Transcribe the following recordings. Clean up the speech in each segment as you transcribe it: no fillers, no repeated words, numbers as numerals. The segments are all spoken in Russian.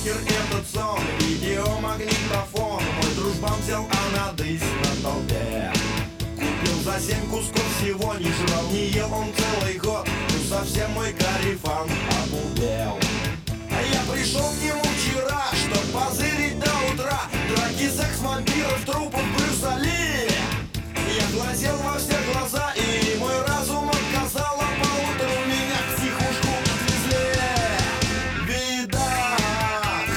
вечер, этот сон, видеомагнитофон. Мой дружбан взял анадырь на толпе. Купил за 7 кусков всего, не жрал, не ел он целый год. Ну совсем мой карифан обубел. А я пришел к нему вчера, чтоб позырить до утра. Драки, секс, вампиров, трупов, Брюса Ли. Я глазел во все глаза, и мой разум отказал. А поутру меня в психушку отвезли. Видак.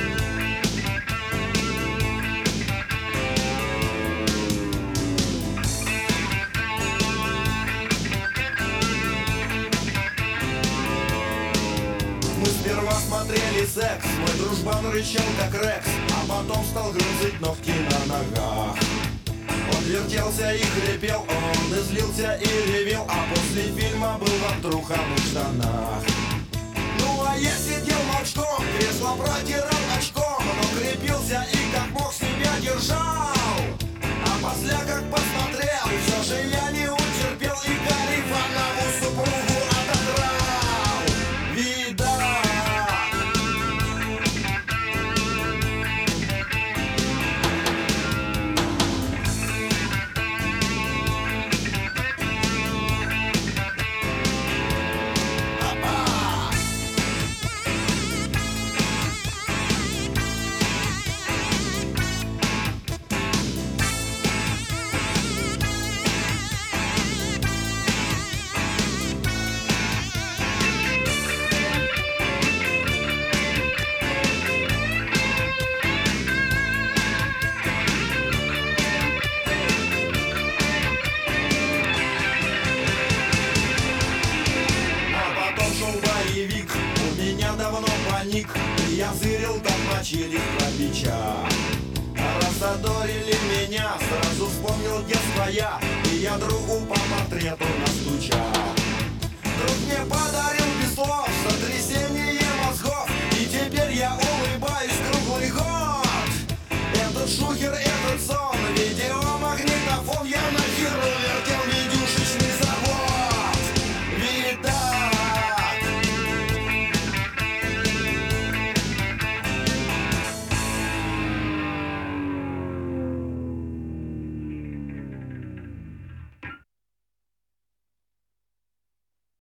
Мы сперва смотрели секс, мой дружбан рычал как Рекс, а потом стал грызть ногти на ногах. Он вертелся и хрипел, он и злился и ревел, а после фильма был в труханных штанах. Ну а я сидел молчком, кресло протирал очком, но крепился и как мог себя держал. А после как посмотрел, все же я не утерпел и карифанову супругу отодрал. Видак. У меня давно паник, и я зырил, как мочили храпича. Рассадорили меня, сразу вспомнил детство я, и я другу по портрету